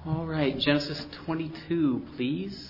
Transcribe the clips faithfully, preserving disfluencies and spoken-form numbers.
All right, Genesis twenty-two, please.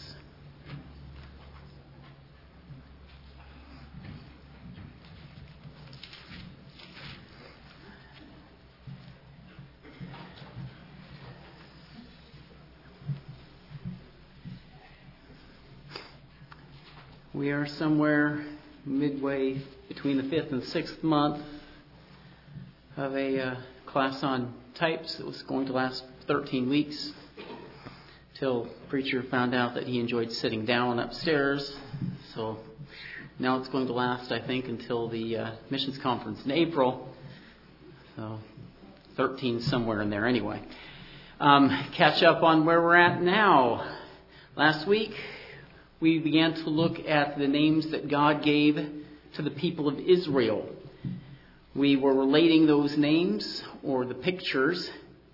We are somewhere midway between the fifth and sixth month of a uh, class on types that was going to last thirteen weeks till the preacher found out that he enjoyed sitting down upstairs. So now it's going to last, I think, until the uh, missions conference in April. So thirteen somewhere in there anyway. Um, catch up on where we're at now. Last week we began to look at the names that God gave to the people of Israel. We were relating those names, or the pictures,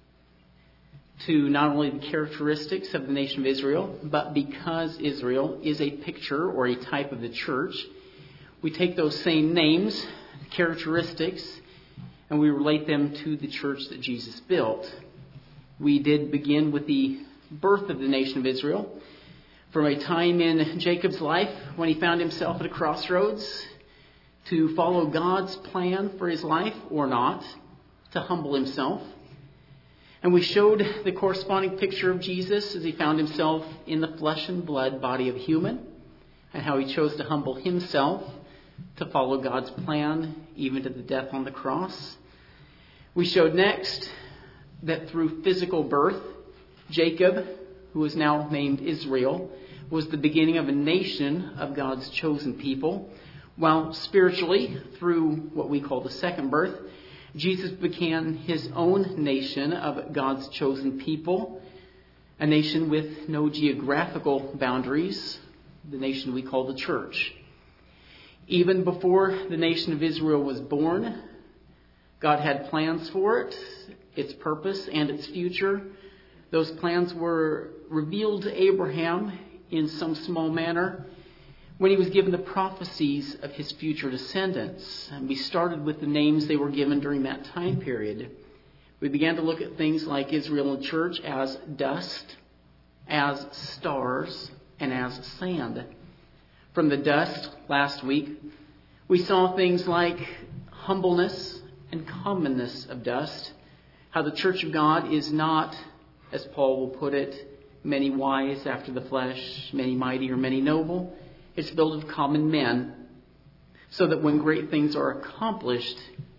to not only the characteristics of the nation of Israel, but because Israel is a picture or a type of the church, we take those same names, characteristics, and we relate them to the church that Jesus built. We did begin with the birth of the nation of Israel, from a time in Jacob's life when he found himself at a crossroads to follow God's plan for his life or not, to humble himself. And we showed the corresponding picture of Jesus as he found himself in the flesh and blood body of a human, and how he chose to humble himself to follow God's plan, even to the death on the cross. We showed next that through physical birth, Jacob, who is now named Israel, was the beginning of a nation of God's chosen people, while spiritually, through what we call the second birth, Jesus began his own nation of God's chosen people, a nation with no geographical boundaries, the nation we call the church. Even before the nation of Israel was born, God had plans for it, its purpose, and its future. Those plans were revealed to Abraham in some small manner when he was given the prophecies of his future descendants. And we started with the names they were given during that time period. We began to look at things like Israel and church as dust, as stars, and as sand. From the dust last week, we saw things like humbleness and commonness of dust, how the church of God is not, as Paul will put it, many wise after the flesh, many mighty or many noble. It's built of common men, so that when great things are accomplished,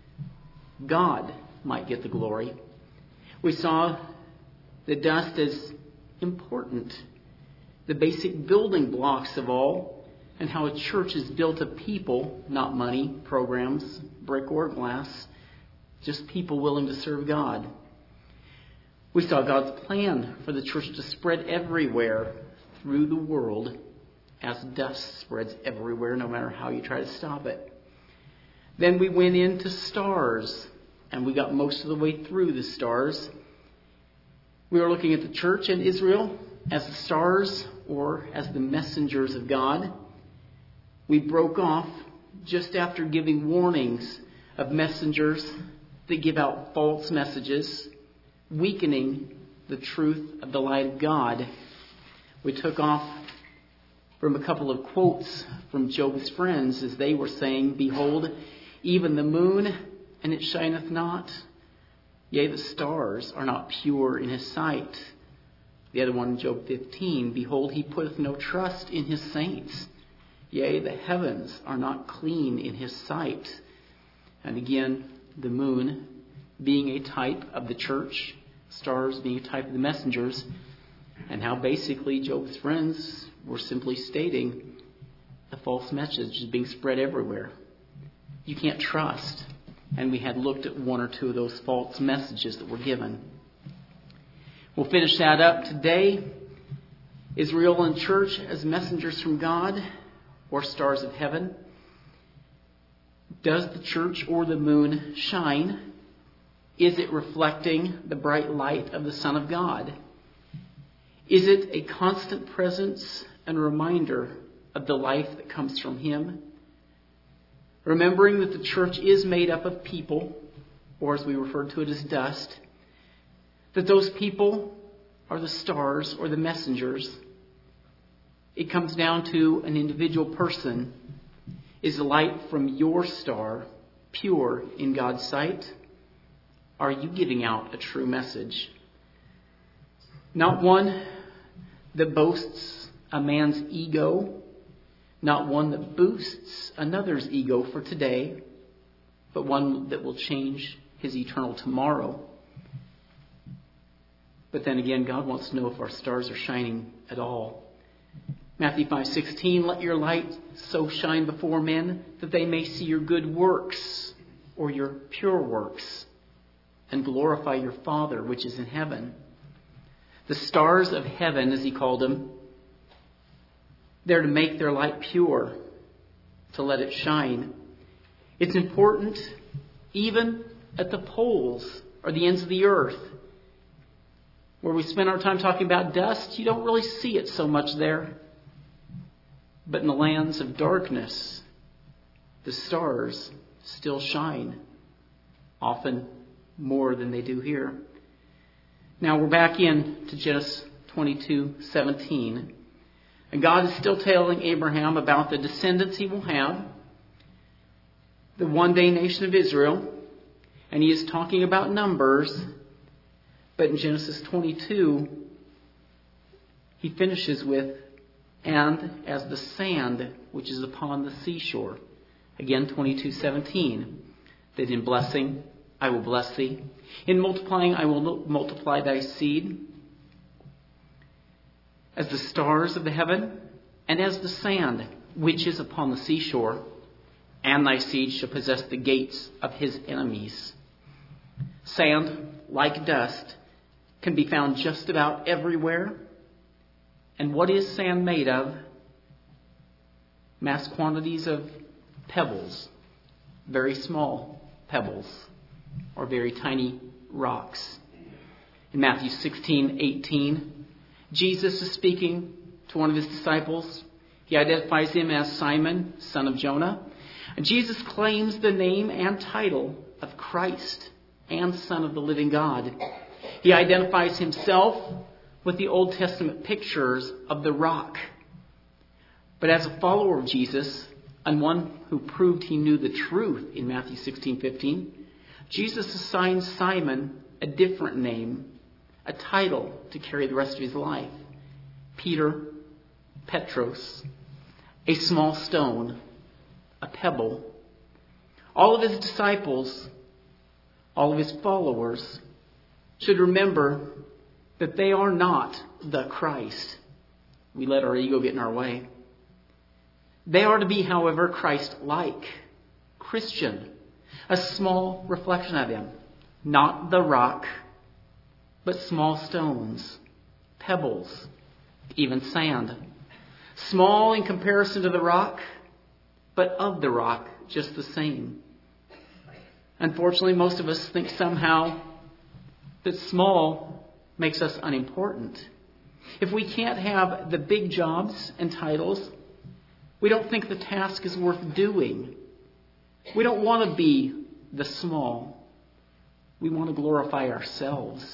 God might get the glory. We saw the dust as important, the basic building blocks of all, and how a church is built of people, not money, programs, brick or glass, just people willing to serve God. We saw God's plan for the church to spread everywhere through the world, as dust spreads everywhere, no matter how you try to stop it. Then we went into stars, and we got most of the way through the stars. We were looking at the church and Israel as the stars, or as the messengers of God. We broke off just after giving warnings of messengers that give out false messages, weakening the truth of the light of God. We took off from a couple of quotes from Job's friends as they were saying, "Behold, even the moon, and it shineth not. Yea, the stars are not pure in his sight." The other one, Job fifteen, "Behold, he putteth no trust in his saints. Yea, the heavens are not clean in his sight." And again, the moon being a type of the church, stars being a type of the messengers, and how basically Job's friends were simply stating the false message is being spread everywhere. You can't trust. And we had looked at one or two of those false messages that were given. We'll finish that up today. Israel and church as messengers from God, or stars of heaven. Does the church or the moon shine? Is it reflecting the bright light of the Son of God? Is it a constant presence and reminder of the life that comes from Him? Remembering that the church is made up of people, or as we refer to it as dust, that those people or the stars or the messengers. It comes down to an individual person. Is the light from your star pure in God's sight? Are you giving out a true message? Not one that boasts a man's ego, not one that boosts another's ego for today, but one that will change his eternal tomorrow. But then again, God wants to know if our stars are shining at all. Matthew five sixteen, let your light so shine before men that they may see your good works or your pure works and glorify your Father which is in heaven. The stars of heaven, as he called them, they're to make their light pure, to let it shine. It's important even at the poles or the ends of the earth, where we spend our time talking about dust. You don't really see it so much there. But in the lands of darkness, the stars still shine, often more than they do here. Now we're back in to Genesis twenty-two seventeen. And God is still telling Abraham about the descendants he will have, the one day nation of Israel. And he is talking about numbers. But in Genesis twenty-two, he finishes with, and as the sand which is upon the seashore. Again, twenty-two seventeen. That in blessing I will bless thee. In multiplying I will multiply thy seed. As the stars of the heaven, and as the sand which is upon the seashore. And thy seed shall possess the gates of his enemies. Sand, like dust, can be found just about everywhere. And what is sand made of? Mass quantities of pebbles, very small pebbles, or very tiny rocks. In Matthew sixteen eighteen, Jesus is speaking to one of his disciples. He identifies him as Simon, son of Jonah. And Jesus claims the name and title of Christ and Son of the living God. He identifies himself with the Old Testament pictures of the rock. But as a follower of Jesus, and one who proved he knew the truth in Matthew sixteen fifteen, Jesus assigns Simon a different name, a title to carry the rest of his life. Peter, Petros, a small stone, a pebble. All of his disciples, all of his followers, should remember that they are not the Christ. We let our ego get in our way. They are to be, however, Christ-like, Christian, a small reflection of him. Not the rock, but small stones, pebbles, even sand. Small in comparison to the rock, but of the rock just the same. Unfortunately, most of us think somehow that small makes us unimportant. If we can't have the big jobs and titles, we don't think the task is worth doing. We don't want to be the small. We want to glorify ourselves.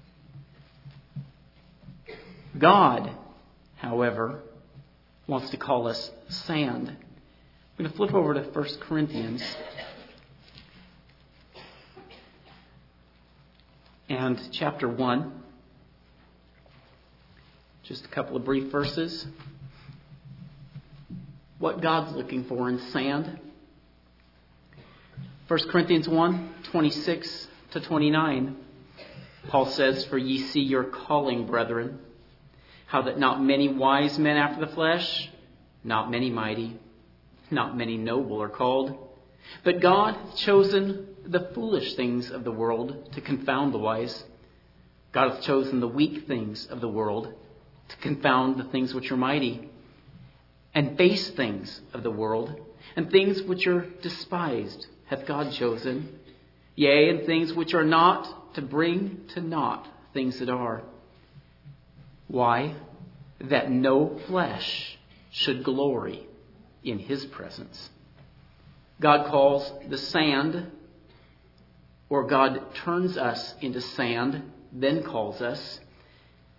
God, however, wants to call us sand. I'm going to flip over to First Corinthians. And chapter one. Just a couple of brief verses. What God's looking for in sand. First Corinthians one, twenty-six to twenty-nine. Paul says, for ye see your calling, brethren, how that not many wise men after the flesh, not many mighty, not many noble are called. But God hath chosen the foolish things of the world to confound the wise. God hath chosen the weak things of the world to confound the things which are mighty. And base things of the world, and things which are despised, hath God chosen. Yea, and things which are not, to bring to naught things that are. Why? That no flesh should glory in his presence. God calls the sand, or God turns us into sand, then calls us.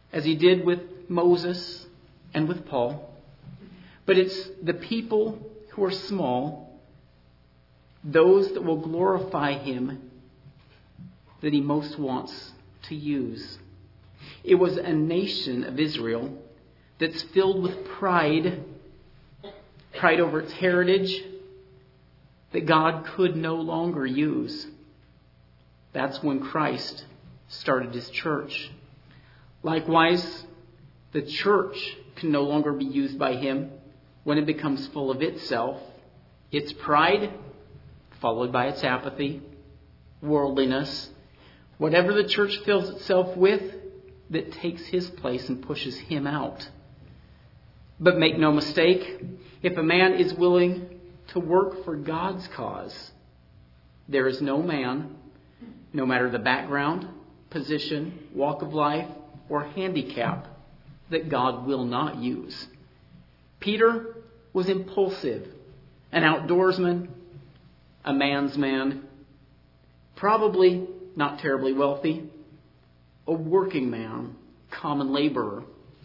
as he did with Moses and with Paul. But it's the people who are small, those that will glorify him, that he most wants to use. It was a nation of Israel that's filled with pride, pride over its heritage, that God could no longer use. That's when Christ started his church. Likewise, the church can no longer be used by him when it becomes full of itself, its pride, followed by its apathy, worldliness, whatever the church fills itself with that takes his place and pushes him out. But make no mistake, if a man is willing to work for God's cause, there is no man, no matter the background, position, walk of life, or handicap, that God will not use. Peter was impulsive, an outdoorsman, a man's man, probably not terribly wealthy, a working man, common laborer.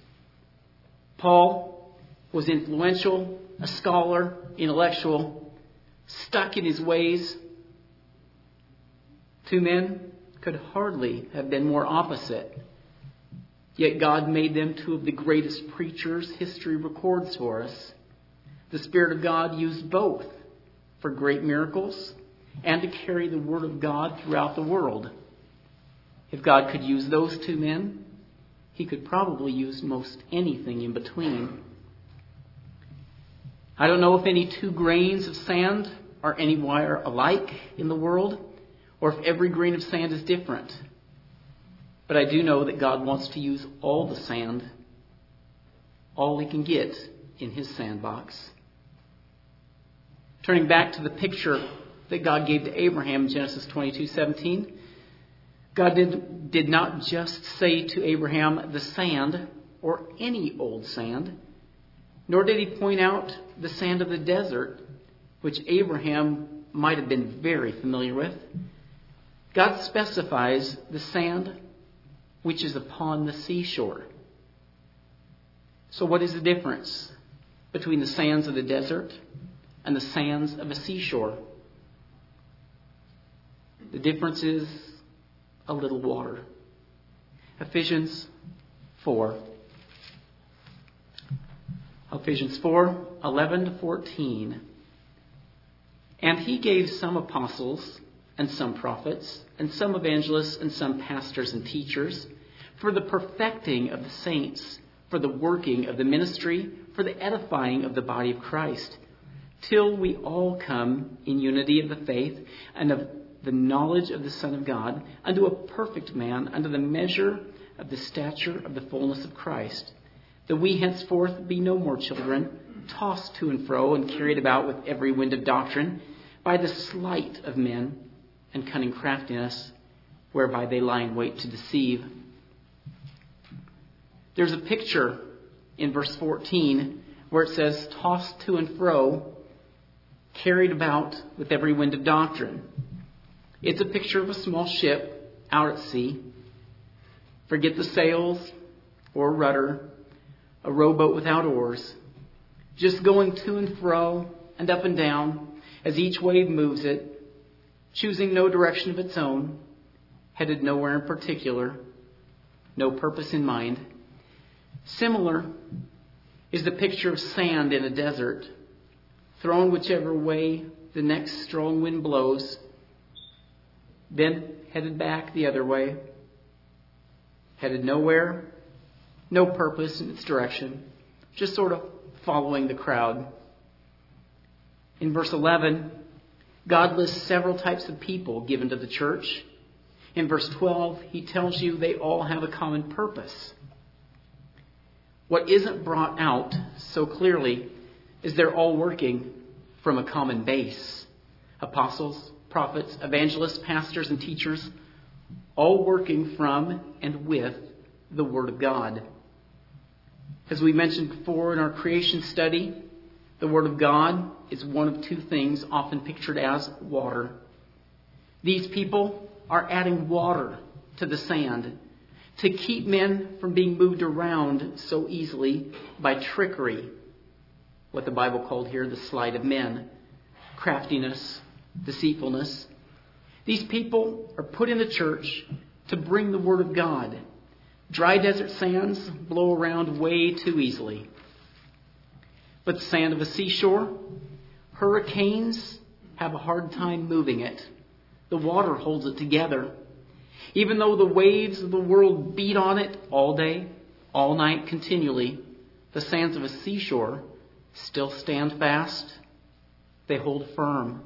Paul was influential, a scholar, intellectual, stuck in his ways. Two men could hardly have been more opposite. Yet God made them two of the greatest preachers history records for us. The Spirit of God used both for great miracles and to carry the Word of God throughout the world. If God could use those two men, he could probably use most anything in between. I don't know if any two grains of sand are anywhere alike in the world, or if every grain of sand is different. But I do know that God wants to use all the sand, all he can get in his sandbox. Turning back to the picture that God gave to Abraham in Genesis twenty-two seventeen, God did, did not just say to Abraham, the sand, or any old sand, nor did he point out the sand of the desert, which Abraham might have been very familiar with. God specifies the sand which is upon the seashore. So what is the difference between the sands of the desert and the sands of a seashore? The difference is a little water. Ephesians four. Ephesians four, eleven to fourteen. And he gave some apostles and some prophets and some evangelists and some pastors and teachers for the perfecting of the saints, for the working of the ministry, for the edifying of the body of Christ, till we all come in unity of the faith and of the knowledge of the Son of God, unto a perfect man, unto the measure of the stature of the fullness of Christ, that we henceforth be no more children, tossed to and fro and carried about with every wind of doctrine, by the sleight of men and cunning craftiness, whereby they lie in wait to deceive. There's a picture in verse fourteen where it says, tossed to and fro, carried about with every wind of doctrine. It's a picture of a small ship out at sea. Forget the sails or rudder, a rowboat without oars, just going to and fro and up and down as each wave moves it, choosing no direction of its own, headed nowhere in particular, no purpose in mind. Similar is the picture of sand in a desert, thrown whichever way the next strong wind blows, then headed back the other way, headed nowhere, no purpose in its direction, just sort of following the crowd. In verse eleven, God lists several types of people given to the church. In verse twelve, he tells you they all have a common purpose. What isn't brought out so clearly is they're all working from a common base. Apostles, prophets, evangelists, pastors, and teachers, all working from and with the Word of God. As we mentioned before in our creation study, the Word of God is one of two things often pictured as water. These people are adding water to the sand to keep men from being moved around so easily by trickery, what the Bible called here the sleight of men, craftiness, deceitfulness. These people are put in the church to bring the Word of God. Dry desert sands blow around way too easily. But the sand of a seashore, hurricanes have a hard time moving it. The water holds it together. Even though the waves of the world beat on it all day, all night, continually, the sands of a seashore still stand fast. They hold firm.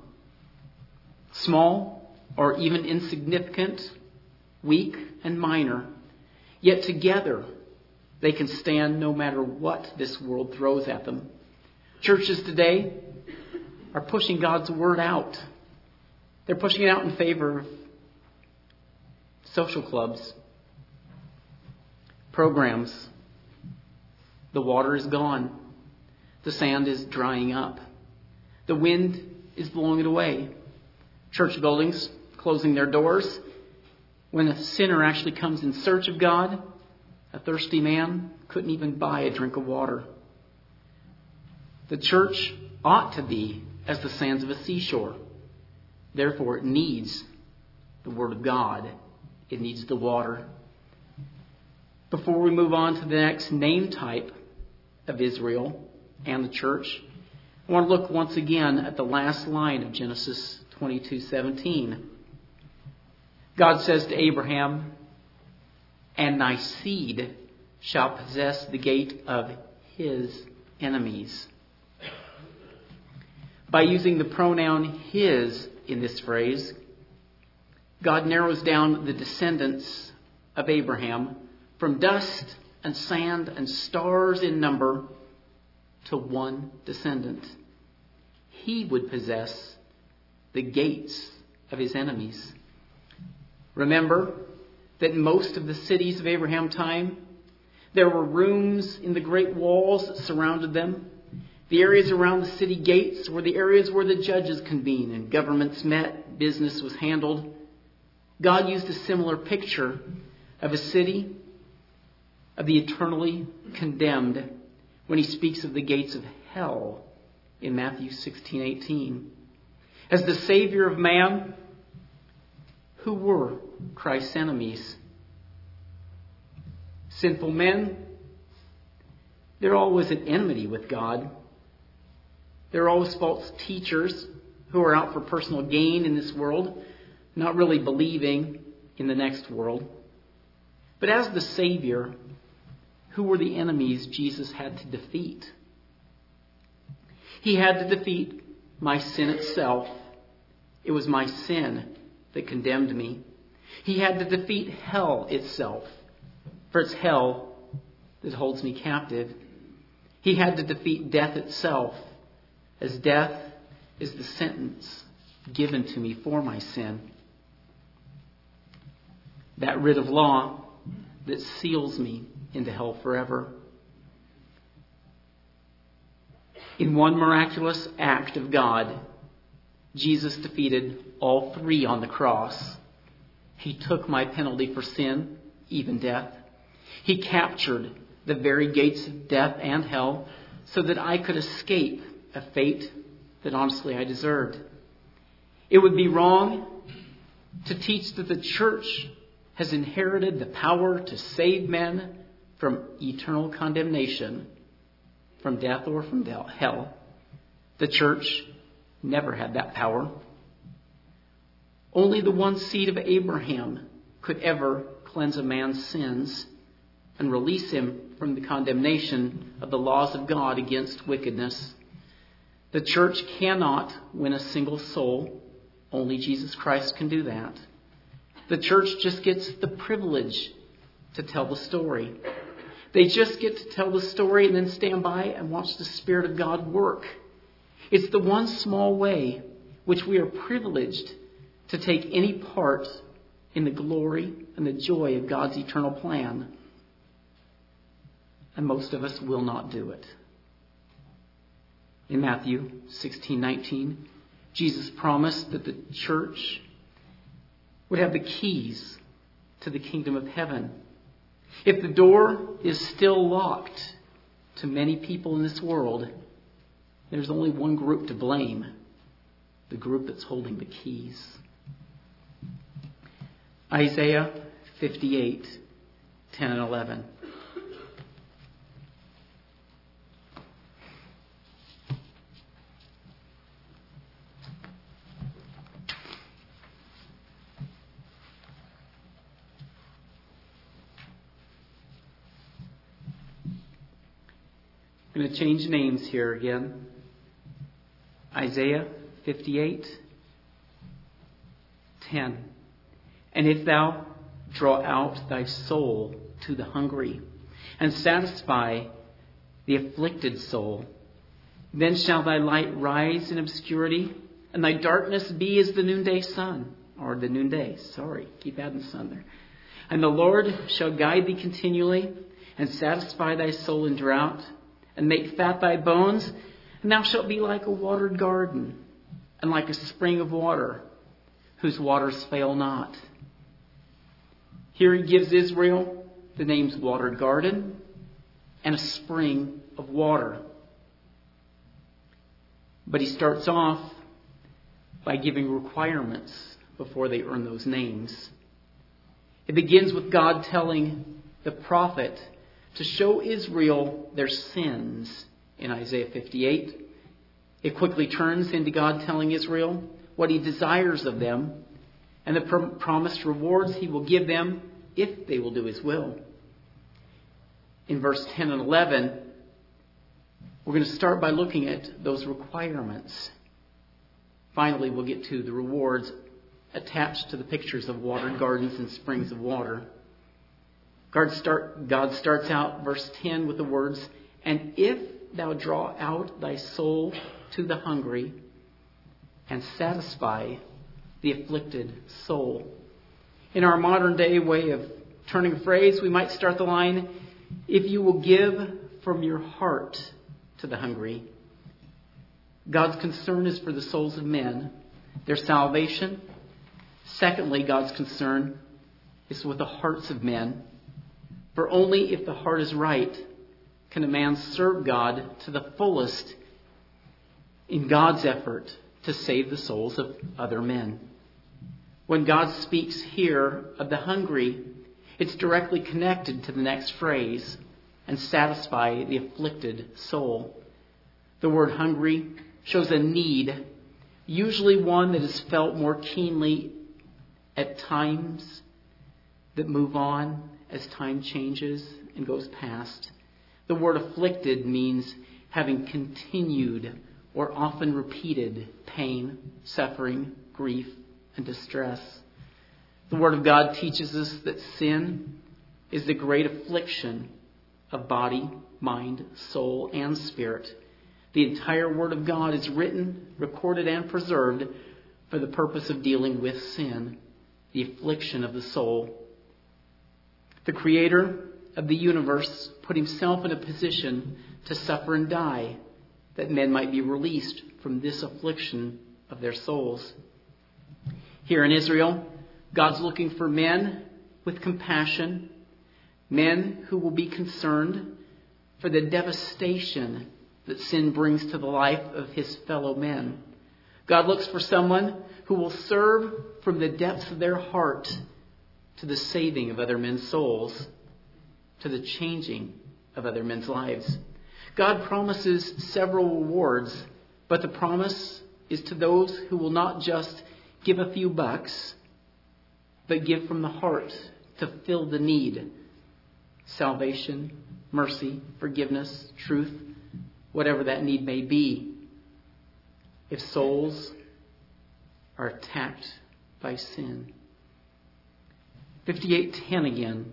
Small or even insignificant, weak and minor, yet together they can stand no matter what this world throws at them. Churches today are pushing God's Word out. They're pushing it out in favor of social clubs, programs. The water is gone. The sand is drying up. The wind is blowing it away. Church buildings closing their doors. When a sinner actually comes in search of God, a thirsty man couldn't even buy a drink of water. The church ought to be as the sands of a seashore. Therefore, it needs the Word of God. It needs the water. Before we move on to the next name type of Israel and the church, I want to look once again at the last line of Genesis twenty-two seventeen. God says to Abraham, "And thy seed shall possess the gate of his enemies." By using the pronoun his in this phrase, God narrows down the descendants of Abraham from dust and sand and stars in number to one descendant. He would possess the gates of his enemies. Remember that in most of the cities of Abraham's time, there were rooms in the great walls that surrounded them. The areas around the city gates were the areas where the judges convened and governments met, business was handled. God used a similar picture of a city of the eternally condemned when he speaks of the gates of hell in Matthew sixteen eighteen. As the Savior of man, who were Christ's enemies? Sinful men. They're always at enmity with God. There are always false teachers who are out for personal gain in this world, not really believing in the next world. But as the Savior, who were the enemies Jesus had to defeat? He had to defeat my sin itself. It was my sin that condemned me. He had to defeat hell itself, for it's hell that holds me captive. He had to defeat death itself, as death is the sentence given to me for my sin. That writ of law that seals me into hell forever. In one miraculous act of God, Jesus defeated all three on the cross. He took my penalty for sin, even death. He captured the very gates of death and hell so that I could escape a fate that honestly I deserved. It would be wrong to teach that the church has inherited the power to save men from eternal condemnation, from death or from hell. The church never had that power. Only the one seed of Abraham could ever cleanse a man's sins and release him from the condemnation of the laws of God against wickedness. The church cannot win a single soul. Only Jesus Christ can do that. The church just gets the privilege to tell the story. They just get to tell the story and then stand by and watch the Spirit of God work. It's the one small way which we are privileged to take any part in the glory and the joy of God's eternal plan. And most of us will not do it. In Matthew sixteen nineteen, Jesus promised that the church would have the keys to the kingdom of heaven. If the door is still locked to many people in this world, there's only one group to blame, the group that's holding the keys. Isaiah fifty-eight, ten and eleven. I'm going to change names here again. Isaiah fifty-eight, ten. And if thou draw out thy soul to the hungry, and satisfy the afflicted soul, then shall thy light rise in obscurity, and thy darkness be as the noonday sun. Or the noonday, sorry, keep adding sun there. And the Lord shall guide thee continually, and satisfy thy soul in drought, and make fat thy bones, and thou shalt be like a watered garden, and like a spring of water, whose waters fail not. Here he gives Israel the names watered garden and a spring of water. But he starts off by giving requirements before they earn those names. It begins with God telling the prophet to show Israel their sins in Isaiah fifty-eight. It quickly turns into God telling Israel what he desires of them and the prom- promised rewards he will give them if they will do his will. In verse ten and eleven, we're going to start by looking at those requirements. Finally, we'll get to the rewards attached to the pictures of watered gardens and springs of water. God, start, God starts out verse ten with the words, and if thou draw out thy soul to the hungry and satisfy the afflicted soul. In our modern day way of turning a phrase, we might start the line, if you will give from your heart to the hungry. God's concern is for the souls of men, their salvation. Secondly, God's concern is with the hearts of men. For only if the heart is right can a man serve God to the fullest in God's effort to save the souls of other men. When God speaks here of the hungry, it's directly connected to the next phrase, and satisfy the afflicted soul. The word hungry shows a need, usually one that is felt more keenly at times that move on as time changes and goes past. The word afflicted means having continued or often repeated pain, suffering, grief, and distress. The Word of God teaches us that sin is the great affliction of body, mind, soul, and spirit. The entire Word of God is written, recorded, and preserved for the purpose of dealing with sin, the affliction of the soul. The Creator of the universe put himself in a position to suffer and die, that men might be released from this affliction of their souls. Here in Israel, God's looking for men with compassion, men who will be concerned for the devastation that sin brings to the life of his fellow men. God looks for someone who will serve from the depths of their heart to the saving of other men's souls, to the changing of other men's lives. God promises several rewards, but the promise is to those who will not just give a few bucks, but give from the heart to fill the need. Salvation, mercy, forgiveness, truth, whatever that need may be. If souls are attacked by sin. fifty-eight ten again.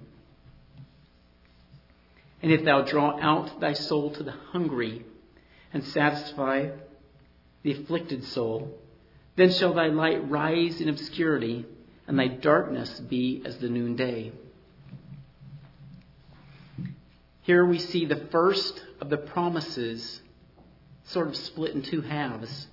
And if thou draw out thy soul to the hungry and satisfy the afflicted soul, then shall thy light rise in obscurity, and thy darkness be as the noonday. Here we see the first of the promises sort of split in two halves.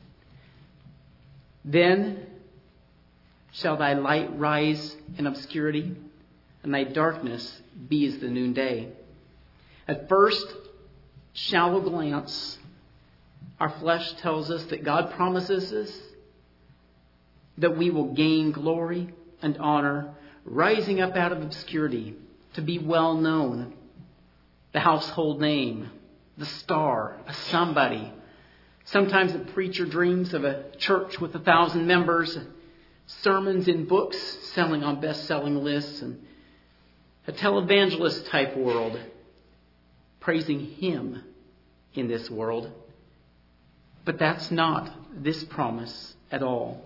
Then shall thy light rise in obscurity. and thy darkness be as the noonday. At first shallow glance, our flesh tells us that God promises us that we will gain glory and honor, rising up out of obscurity to be well known, the household name, the star, a somebody. Sometimes a preacher dreams of a church with a thousand members, sermons in books selling on best-selling lists, and a televangelist type world, praising Him in this world. But that's not this promise at all.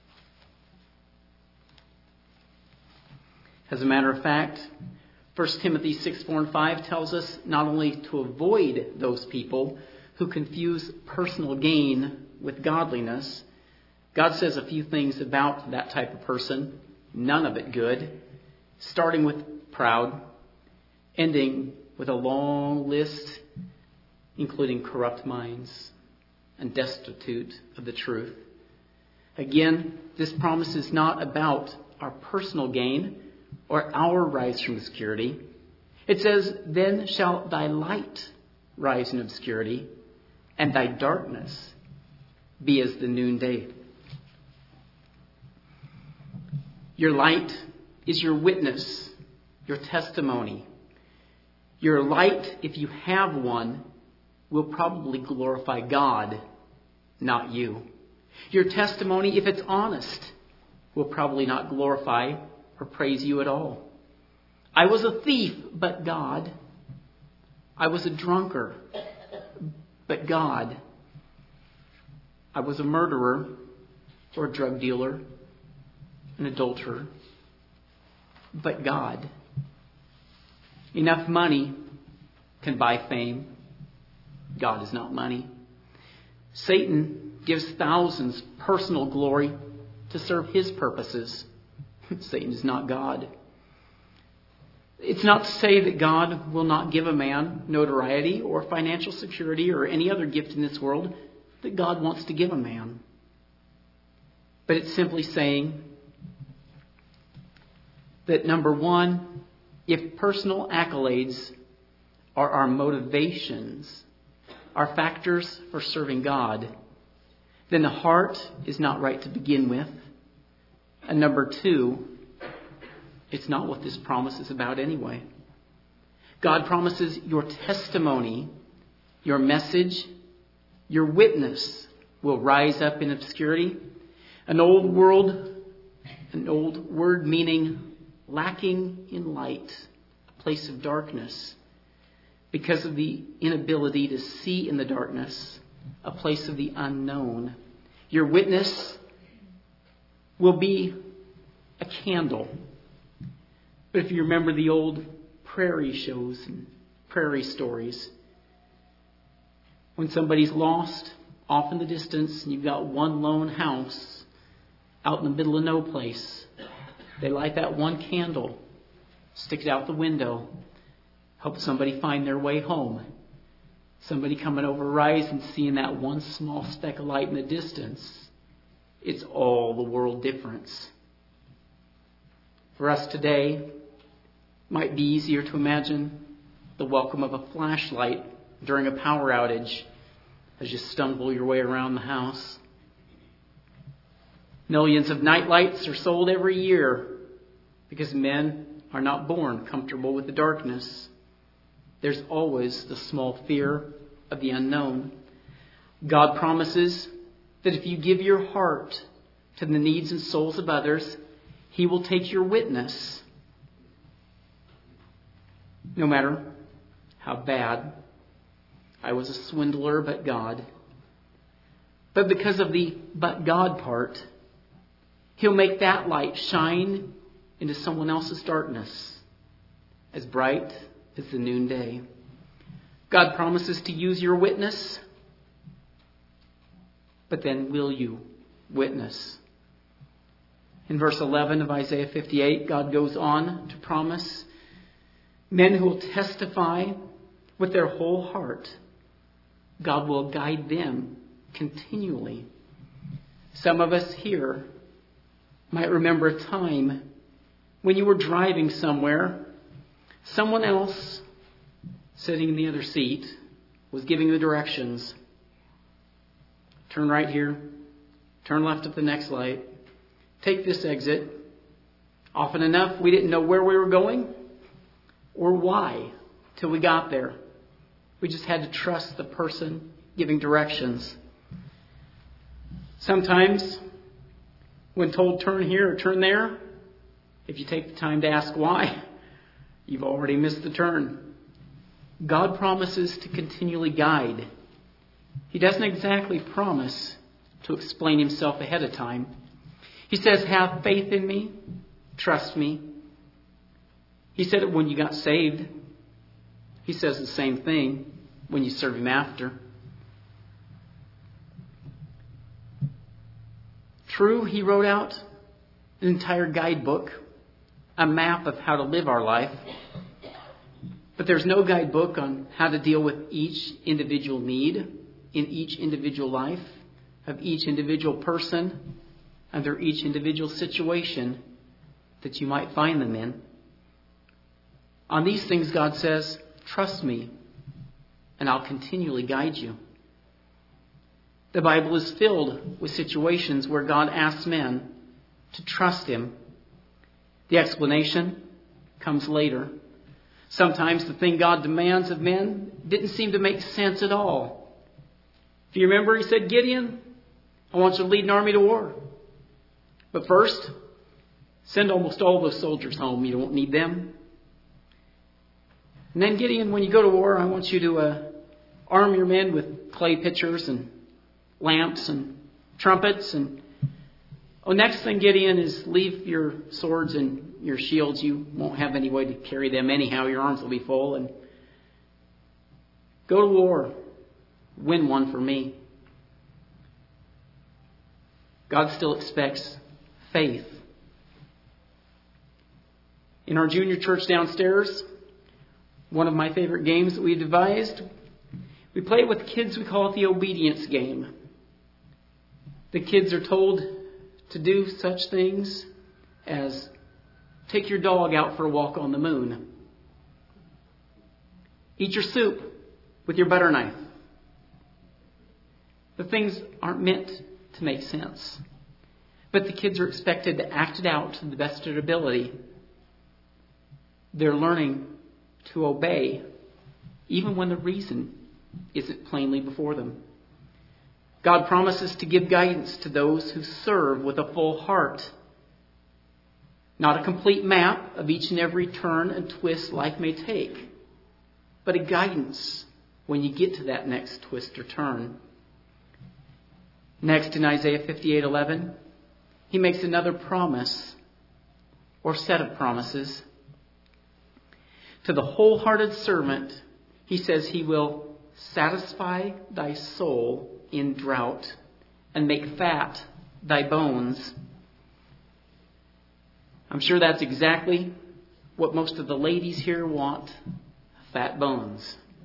As a matter of fact, First Timothy six, four, and five tells us not only to avoid those people who confuse personal gain with godliness. God says a few things about that type of person, none of it good, starting with proud, ending with a long list, including corrupt minds and destitute of the truth. Again, this promise is not about our personal gain or our rise from obscurity. It says, then shall thy light rise in obscurity, and thy darkness be as the noonday. Your light is your witness, your testimony. Your light, if you have one, will probably glorify God, not you. Your testimony, if it's honest, will probably not glorify or praise you at all. I was a thief, but God. I was a drunkard, but God. I was a murderer or a drug dealer, an adulterer, but God. Enough money can buy fame. God is not money. Satan gives thousands personal glory to serve his purposes. Satan is not God. It's not to say that God will not give a man notoriety or financial security or any other gift in this world that God wants to give a man. But it's simply saying that, number one, if personal accolades are our motivations, our factors for serving God, then the heart is not right to begin with. And number two, it's not what this promise is about anyway. God promises your testimony, your message, your witness will rise up in obscurity. An old world, an old word meaning lacking in light, a place of darkness, because of the inability to see in the darkness, a place of the unknown. Your witness will be a candle. But if you remember the old prairie shows and prairie stories, when somebody's lost off in the distance and you've got one lone house out in the middle of no place, they light that one candle, stick it out the window, help somebody find their way home. Somebody coming over rise and seeing that one small speck of light in the distance, it's all the world difference. For us today, it might be easier to imagine the welcome of a flashlight during a power outage as you stumble your way around the house. Millions of night lights are sold every year because men are not born comfortable with the darkness. There's always the small fear of the unknown. God promises that if you give your heart to the needs and souls of others, He will take your witness. No matter how bad. I was a swindler, but God. But because of the but God part, He'll make that light shine into someone else's darkness as bright as the noonday. God promises to use your witness, but then will you witness? In verse eleven of Isaiah fifty-eight, God goes on to promise men who will testify with their whole heart. God will guide them continually. Some of us here might remember a time when you were driving somewhere, someone else sitting in the other seat was giving the directions. Turn right here. Turn left at the next light. Take this exit. Often enough, we didn't know where we were going or why till we got there. We just had to trust the person giving directions. Sometimes, when told turn here or turn there, if you take the time to ask why, you've already missed the turn. God promises to continually guide. He doesn't exactly promise to explain himself ahead of time. He says, have faith in me, trust me. He said it when you got saved. He says the same thing when you serve him after. True, he wrote out an entire guidebook, a map of how to live our life. But there's no guidebook on how to deal with each individual need in each individual life of each individual person under each individual situation that you might find them in. On these things, God says, trust me, and I'll continually guide you. The Bible is filled with situations where God asks men to trust him. The explanation comes later. Sometimes the thing God demands of men didn't seem to make sense at all. If you remember, he said, Gideon, I want you to lead an army to war. But first, send almost all those soldiers home. You don't need them. And then, Gideon, when you go to war, I want you to uh, arm your men with clay pitchers and lamps and trumpets. And oh, next thing, Gideon, is leave your swords and your shields. You won't have any way to carry them anyhow. Your arms will be full. And go to war. Win one for me. God still expects faith. In our junior church downstairs, one of my favorite games that we devised, we play it with kids. We call it the obedience game. The kids are told to do such things as take your dog out for a walk on the moon. Eat your soup with your butter knife. The things aren't meant to make sense. But the kids are expected to act it out to the best of their ability. They're learning to obey, even when the reason isn't plainly before them. God promises to give guidance to those who serve with a full heart. Not a complete map of each and every turn and twist life may take, but a guidance when you get to that next twist or turn. Next, in Isaiah fifty-eight eleven, he makes another promise or set of promises. To the wholehearted servant, he says he will satisfy thy soul in drought and make fat thy bones. I'm sure that's exactly what most of the ladies here want, fat bones.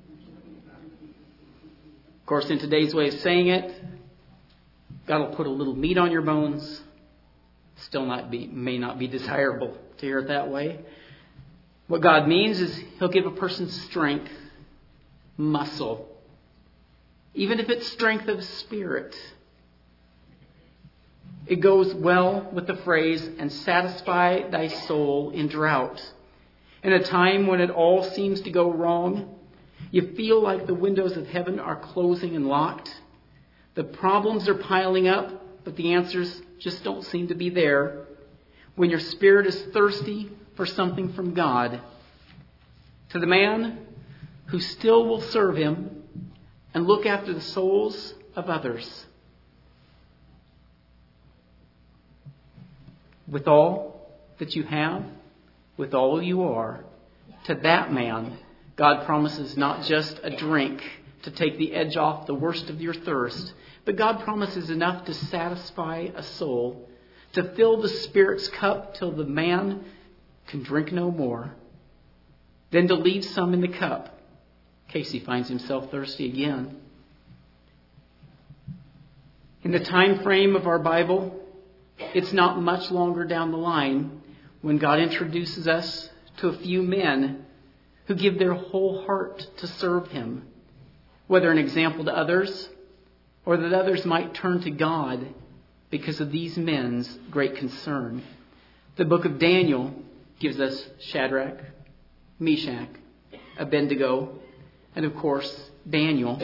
Of course, in today's way of saying it, God will put a little meat on your bones. Still not be, may not be desirable to hear it that way. What God means is he'll give a person strength, muscle, even if it's strength of spirit. It goes well with the phrase, and satisfy thy soul in drought. In a time when it all seems to go wrong, you feel like the windows of heaven are closing and locked. The problems are piling up, but the answers just don't seem to be there. When your spirit is thirsty for something from God, to the man who still will serve him and look after the souls of others. With all that you have, with all you are, to that man, God promises not just a drink to take the edge off the worst of your thirst, but God promises enough to satisfy a soul, to fill the Spirit's cup till the man can drink no more, then to leave some in the cup in case he finds himself thirsty again. In the time frame of our Bible, it's not much longer down the line when God introduces us to a few men who give their whole heart to serve Him, whether an example to others or that others might turn to God because of these men's great concern. The book of Daniel gives us Shadrach, Meshach, Abednego, and of course, Daniel.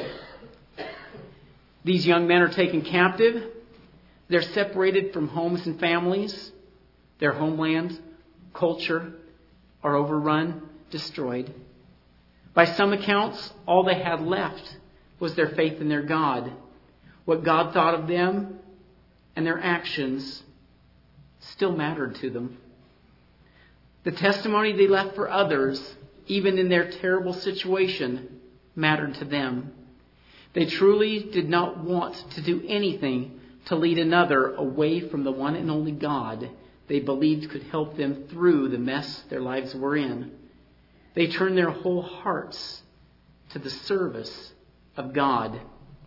These young men are taken captive. They're separated from homes and families. Their homeland, culture are overrun, destroyed. By some accounts, all they had left was their faith in their God. What God thought of them and their actions still mattered to them. The testimony they left for others, even in their terrible situation, mattered to them. They truly did not want to do anything to lead another away from the one and only God they believed could help them through the mess their lives were in. They turned their whole hearts to the service of God.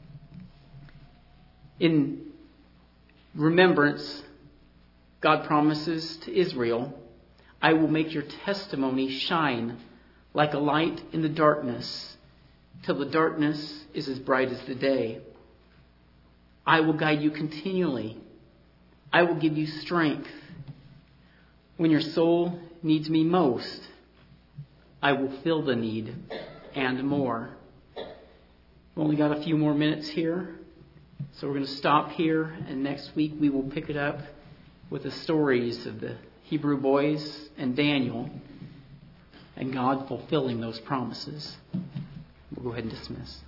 In remembrance, God promises to Israel, I will make your testimony shine like a light in the darkness, till the darkness is as bright as the day. I will guide you continually. I will give you strength. When your soul needs me most, I will fill the need and more. We've only got a few more minutes here, so we're going to stop here, and next week we will pick it up with the stories of the Hebrew boys and Daniel and God fulfilling those promises. We'll go ahead and dismiss.